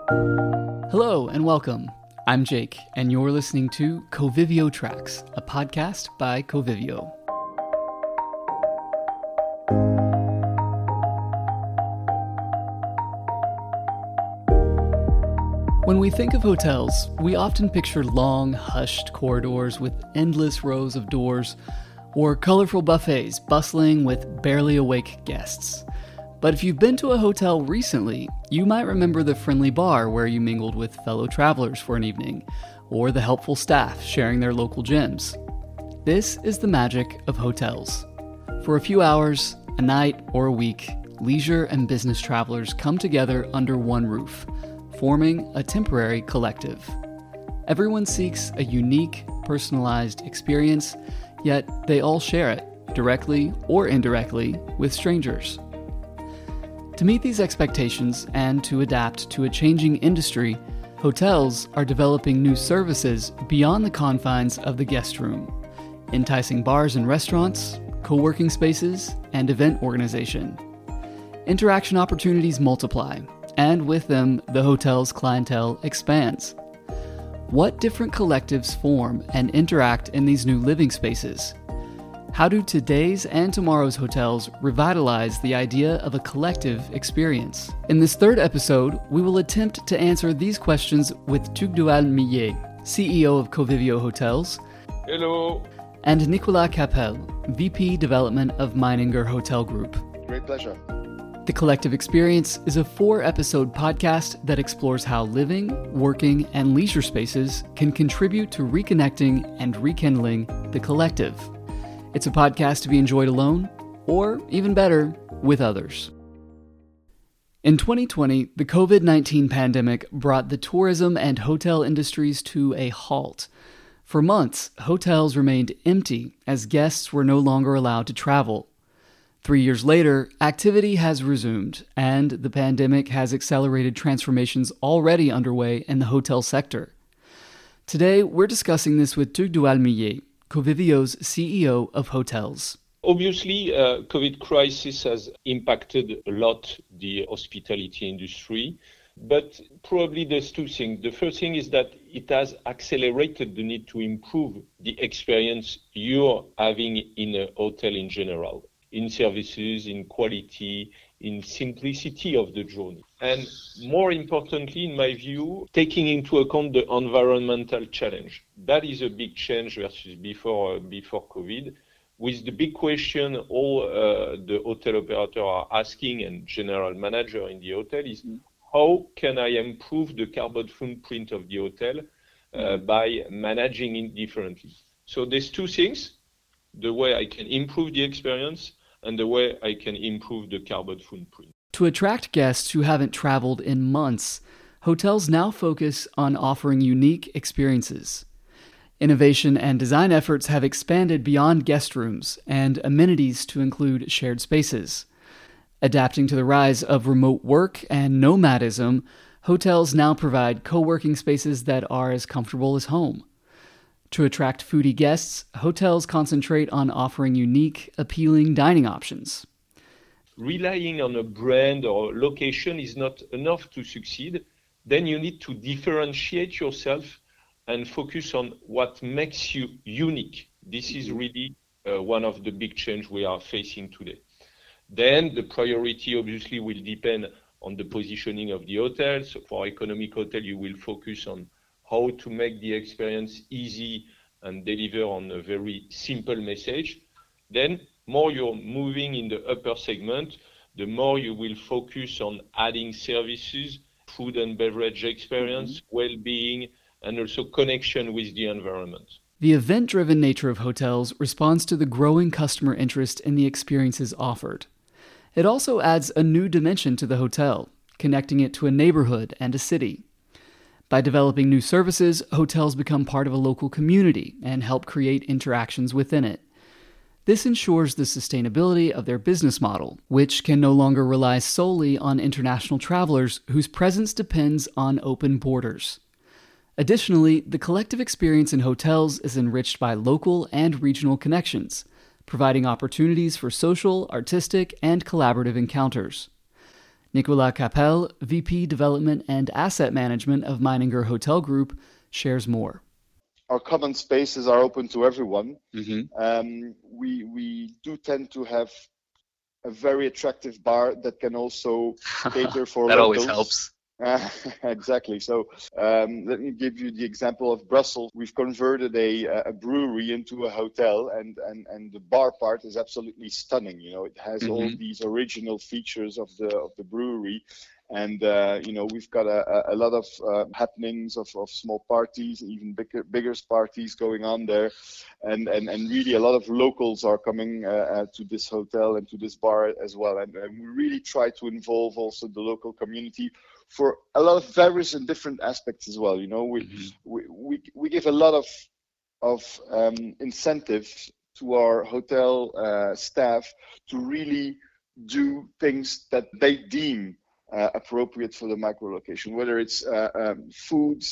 Hello and welcome. I'm Jake, and you're listening to Covivio Tracks, a podcast by Covivio. When we think of hotels, we often picture long, hushed corridors with endless rows of doors, or colorful buffets bustling with barely awake guests. But if you've been to a hotel recently, you might remember the friendly bar where you mingled with fellow travelers for an evening, or the helpful staff sharing their local gems. This is the magic of hotels. For a few hours, a night, or a week, leisure and business travelers come together under one roof, forming a temporary collective. Everyone seeks a unique, personalized experience, yet they all share it, directly or indirectly, with strangers. To meet these expectations and to adapt to a changing industry, hotels are developing new services beyond the confines of the guest room, enticing bars and restaurants, co-working spaces, and event organization. Interaction opportunities multiply, and with them, the hotel's clientele expands. What different collectives form and interact in these new living spaces? How do today's and tomorrow's hotels revitalize the idea of a collective experience? In this third episode, we will attempt to answer these questions with Tugdual Millet, CEO of Covivio Hotels. Hello. And Nicolas Capel, VP Development of Meininger Hotel Group. Great pleasure. The Collective Experience is a 4-episode podcast that explores how living, working, and leisure spaces can contribute to reconnecting and rekindling the collective. It's a podcast to be enjoyed alone, or even better, with others. In 2020, the COVID-19 pandemic brought the tourism and hotel industries to a halt. For months, hotels remained empty as guests were no longer allowed to travel. 3 years later, activity has resumed, and the pandemic has accelerated transformations already underway in the hotel sector. Today, we're discussing this with Tugdual Millet, Covivio's CEO of Hotels. Obviously, COVID crisis has impacted a lot the hospitality industry, but probably there's two things. The first thing is that it has accelerated the need to improve the experience you're having in a hotel in general, in services, in quality, in simplicity of the journey. And more importantly, in my view, taking into account the environmental challenge. That is a big change versus before COVID. With the big question all the hotel operator are asking and general manager in the hotel is, how can I improve the carbon footprint of the hotel by managing it differently? So there's two things, the way I can improve the experience and the way I can improve the carbon footprint. To attract guests who haven't traveled in months, hotels now focus on offering unique experiences. Innovation and design efforts have expanded beyond guest rooms and amenities to include shared spaces. Adapting to the rise of remote work and nomadism, hotels now provide co-working spaces that are as comfortable as home. To attract foodie guests, hotels concentrate on offering unique, appealing dining options. Relying on a brand or location is not enough to succeed. Then you need to differentiate yourself and focus on what makes you unique. This is really one of the big changes we are facing today. Then the priority obviously will depend on the positioning of the hotel. So for economic hotel, you will focus on how to make the experience easy and deliver on a very simple message. Then more you're moving in the upper segment, the more you will focus on adding services, food and beverage experience, well-being, and also connection with the environment. The event-driven nature of hotels responds to the growing customer interest in the experiences offered. It also adds a new dimension to the hotel, connecting it to a neighborhood and a city. By developing new services, hotels become part of a local community and help create interactions within it. This ensures the sustainability of their business model, which can no longer rely solely on international travelers whose presence depends on open borders. Additionally, the collective experience in hotels is enriched by local and regional connections, providing opportunities for social, artistic, and collaborative encounters. Nicolas Capel, VP Development and Asset Management of Meininger Hotel Group, shares more. Our common spaces are open to everyone. Mm-hmm. We do tend to have a very attractive bar that can also cater for that locals. Always helps. Exactly. So let me give you the example of Brussels. We've converted a brewery into a hotel, and the bar part is absolutely stunning. You know, it has all these original features of the brewery. And, we've got a lot of happenings of small parties, even bigger parties going on there. And really a lot of locals are coming to this hotel and to this bar as well. And we really try to involve also the local community for a lot of various and different aspects as well. You know, we give a lot of incentives to our hotel staff to really do things that they deem appropriate for the micro location, whether it's foods,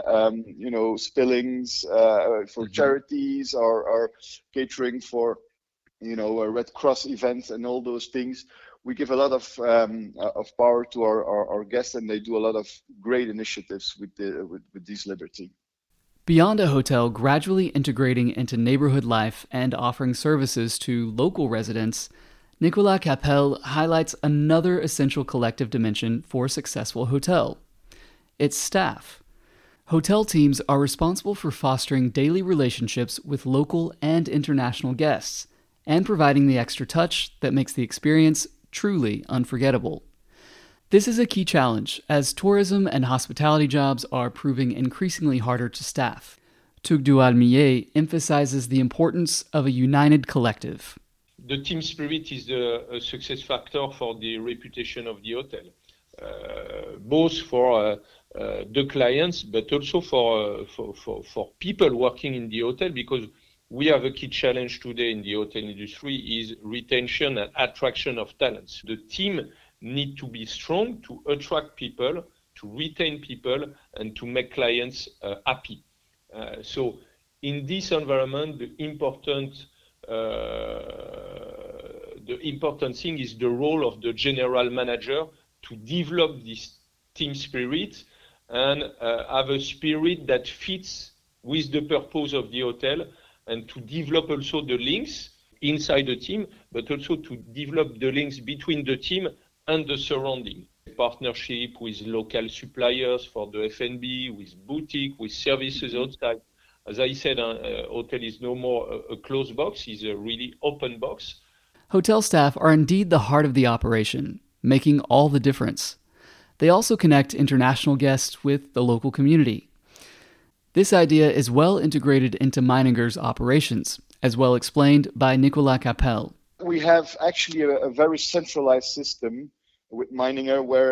spillings for charities, or catering for, Red Cross events and all those things. We give a lot of power to our guests, and they do a lot of great initiatives with this liberty. Beyond a hotel gradually integrating into neighborhood life and offering services to local residents, Nicolas Capel highlights another essential collective dimension for a successful hotel: its staff. Hotel teams are responsible for fostering daily relationships with local and international guests and providing the extra touch that makes the experience truly unforgettable. This is a key challenge, as tourism and hospitality jobs are proving increasingly harder to staff. Tugdual Millet emphasizes the importance of a united collective. The team spirit is a success factor for the reputation of the hotel, both for the clients, but also for people working in the hotel, because we have a key challenge today in the hotel industry is retention and attraction of talents. The team need to be strong to attract people, to retain people, and to make clients happy. So in this environment, the important thing is the role of the general manager to develop this team spirit and have a spirit that fits with the purpose of the hotel, and to develop also the links inside the team, but also to develop the links between the team and the surrounding. Partnership with local suppliers for the F&B, with boutique, with services outside. As I said, hotel is no more a closed box, it's a really open box. Hotel staff are indeed the heart of the operation, making all the difference. They also connect international guests with the local community. This idea is well integrated into Meininger's operations, as well explained by Nicolas Capel. We have actually a very centralized system with Meininger, where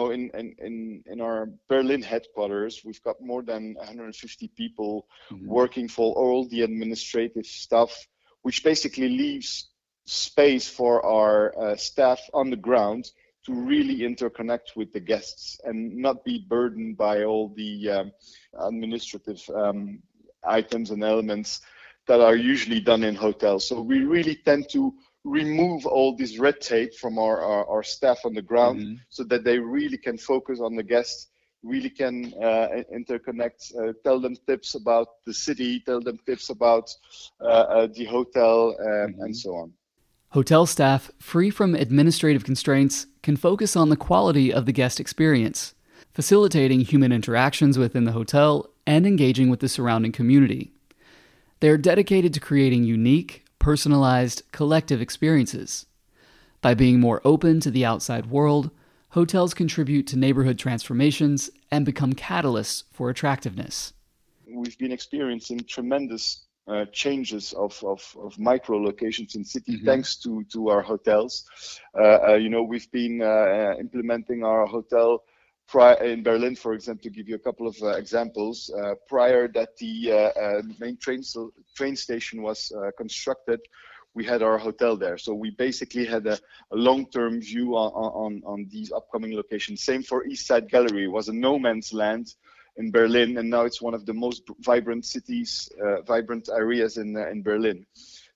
in our Berlin headquarters, we've got more than 150 people working for all the administrative stuff, which basically leaves space for our staff on the ground to really interconnect with the guests and not be burdened by all the administrative items and elements that are usually done in hotels. So we really tend to remove all this red tape from our staff on the ground, so that they really can focus on the guests, really can interconnect, tell them tips about the city, tell them tips about the hotel, and so on. Hotel staff, free from administrative constraints, can focus on the quality of the guest experience, facilitating human interactions within the hotel and engaging with the surrounding community. They are dedicated to creating unique, personalized, collective experiences. By being more open to the outside world, hotels contribute to neighborhood transformations and become catalysts for attractiveness. We've been experiencing tremendous changes of micro locations in city thanks to our hotels. We've been implementing our hotel in Berlin, for example, to give you a couple of examples. Prior that the main train station was constructed, we had our hotel there. So we basically had a long-term view on these upcoming locations. Same for East Side Gallery. It was a no man's land in Berlin, and now it's one of the most vibrant cities, vibrant areas in Berlin.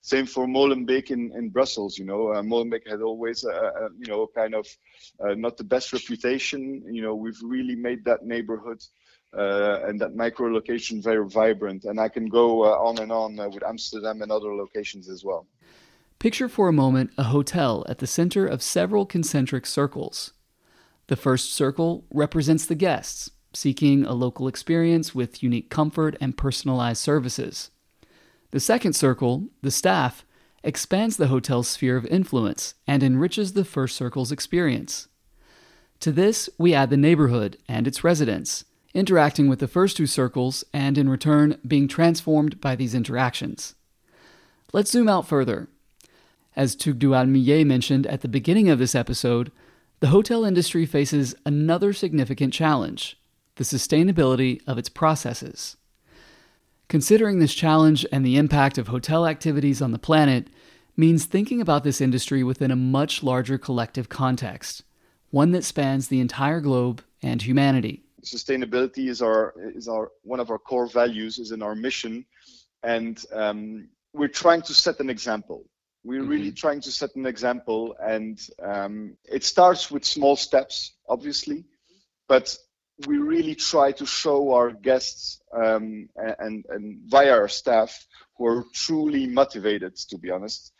Same for Molenbeek in Brussels. Molenbeek had always kind of not the best reputation. We've really made that neighborhood and that micro location very vibrant. And I can go on and on with Amsterdam and other locations as well. Picture for a moment a hotel at the center of several concentric circles. The first circle represents the guests, seeking a local experience with unique comfort and personalized services. The second circle, the staff, expands the hotel's sphere of influence and enriches the first circle's experience. To this, we add the neighborhood and its residents, interacting with the first two circles and, in return, being transformed by these interactions. Let's zoom out further. As Tugdual Millet mentioned at the beginning of this episode, the hotel industry faces another significant challenge: the sustainability of its processes. Considering this challenge and the impact of hotel activities on the planet means thinking about this industry within a much larger collective context, one that spans the entire globe and humanity. Sustainability is one of our core values, is in our mission, and we're trying to set an example. We're really trying to set an example, and it starts with small steps, obviously, but we really try to show our guests and via our staff, who are truly motivated, to be honest,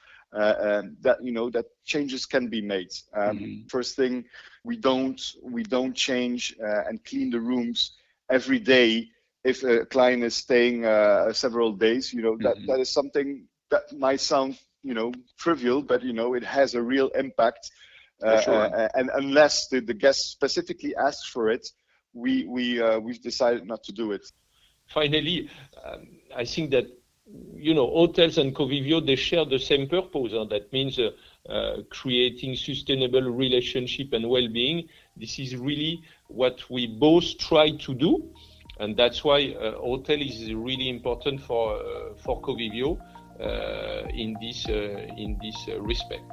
that changes can be made. First thing, we don't change and clean the rooms every day if a client is staying several days. That is something that might sound trivial, but it has a real impact. Sure. And unless the guest specifically asks for it, we've decided not to do it. Finally, I think that hotels and Covivio, they share the same purpose. That means creating sustainable relationship and well-being. This is really what we both try to do, and that's why hotel is really important for Covivio in this respect.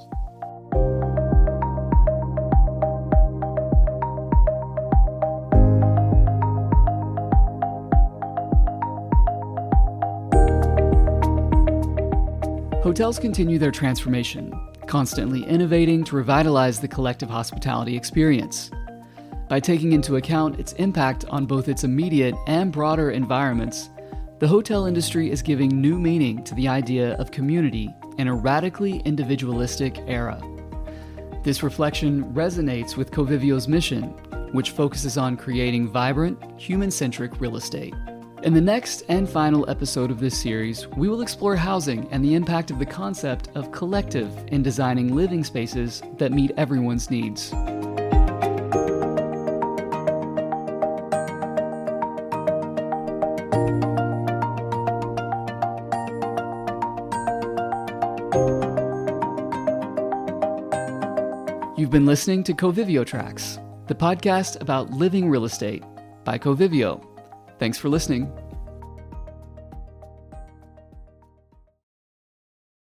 Hotels continue their transformation, constantly innovating to revitalize the collective hospitality experience. By taking into account its impact on both its immediate and broader environments, the hotel industry is giving new meaning to the idea of community in a radically individualistic era. This reflection resonates with Covivio's mission, which focuses on creating vibrant, human-centric real estate. In the next and final episode of this series, we will explore housing and the impact of the concept of collective in designing living spaces that meet everyone's needs. You've been listening to Covivio Tracks, the podcast about living real estate by Covivio. Thanks for listening.